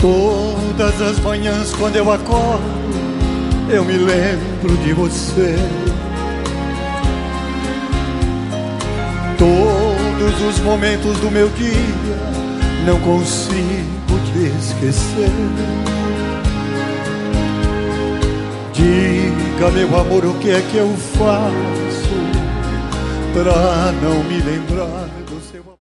Todas as manhãs quando eu acordo, eu me lembro de você. Todos os momentos do meu dia, não consigo te esquecer. Diga, meu amor, o que é que eu faço pra não me lembrar